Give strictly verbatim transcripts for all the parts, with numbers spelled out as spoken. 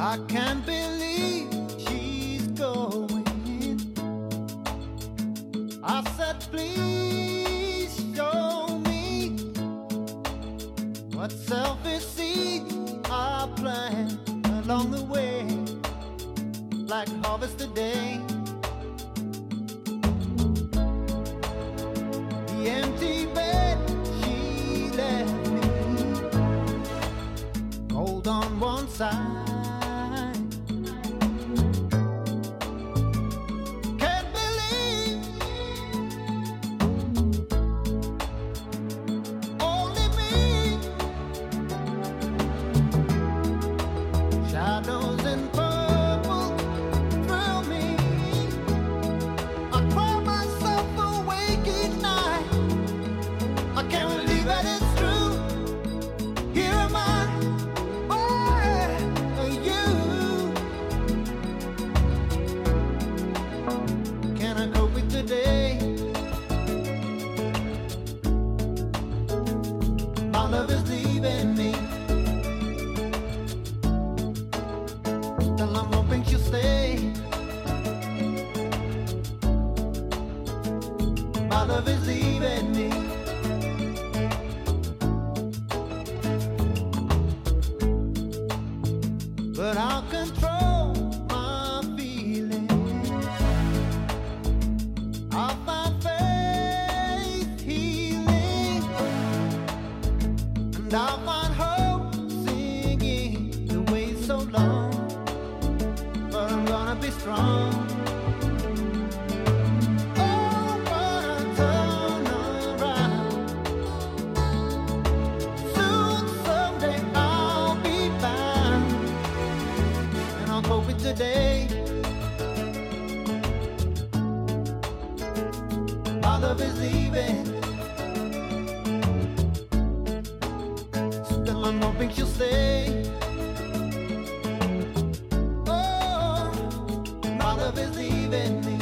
I can't believe she's going. I said, please show me what selfish seeds are planted along the way, like harvest today. The empty bed she left me, cold on one side. Shadows and purple thrill me. I cry myself awake each night. I can't believe that it's true. Here am I, where are you? Can I cope with today? My love is leaving me. I'm hoping she'll stay. My love is leaving me. But I'll control my feelings. I'll find faith healing, and I'll find hope singing the way so long. I'm gonna be strong. Oh, gonna turn around. Soon, someday I'll be found, and I'll cope with today. My love is leaving. Still I'm hoping she'll stay. My love is leaving me.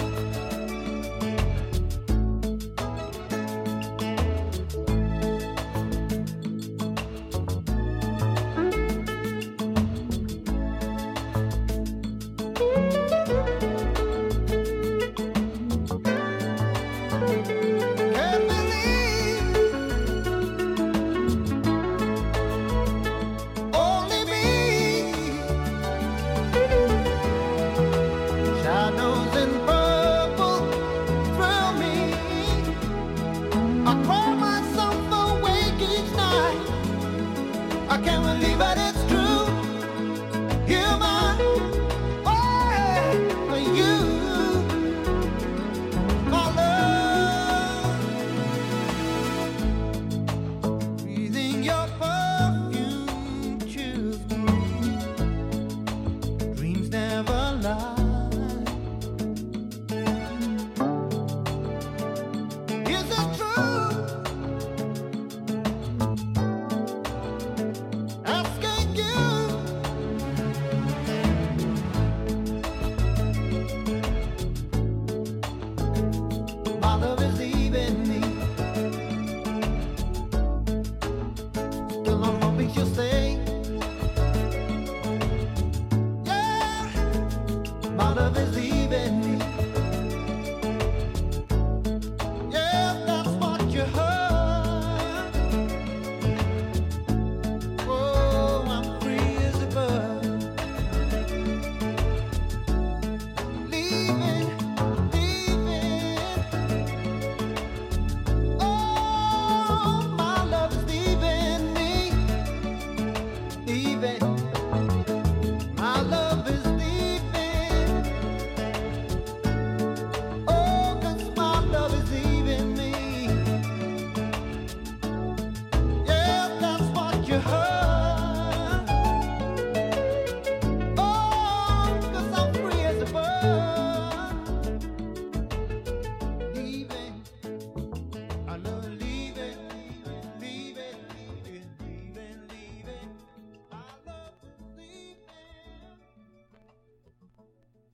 Can't believe only me. Shadows and purple thrill me. I cry myself awake each night. I can't believe it.